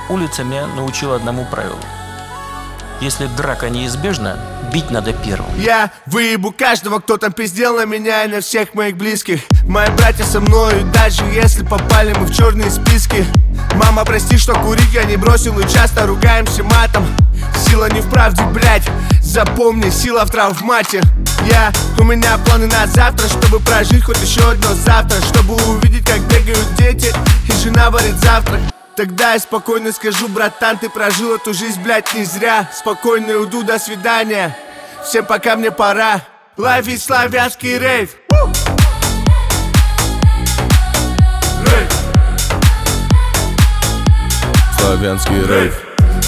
улица меня научила одному правилу. Если драка неизбежна, бить надо первым. Я выебу каждого, кто там пиздел на меня и на всех моих близких. Мои братья со мною, даже если попали мы в черные списки. Мама, прости, что курить я не бросил и часто ругаемся матом. Сила не в правде, блять, запомни, сила в травмате. У меня планы на завтра, чтобы прожить хоть еще одно завтра, чтобы увидеть, как бегают дети и жена варит завтрак. Тогда я спокойно скажу: братан, ты прожил эту жизнь, блять, не зря. Спокойно уйду, до свидания. Всем пока, мне пора. Лови славянский рейв. Славянский рейв.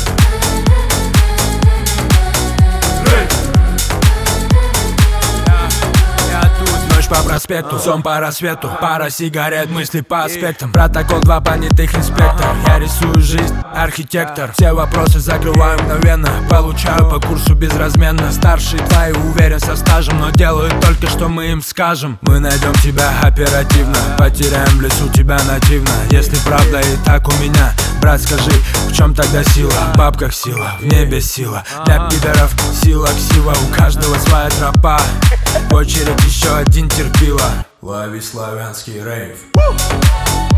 По проспекту, сон по рассвету, пара сигарет, мысли по аспектам. Протокол 2 понятых инспектор. Я рисую жизнь, архитектор. Все вопросы закрываю мгновенно. Получаю по курсу безразменно. Старшие твои, уверен, со стажем, но делают только, что мы им скажем. Мы найдем тебя оперативно, потеряем в лесу тебя нативно. Если правда и так у меня, брат, скажи, в чем тогда сила? В бабках сила, в небе сила. Для пидоров сила ксива, у каждого своя тропа. В очередь еще один терпила. Лови славянский рейв.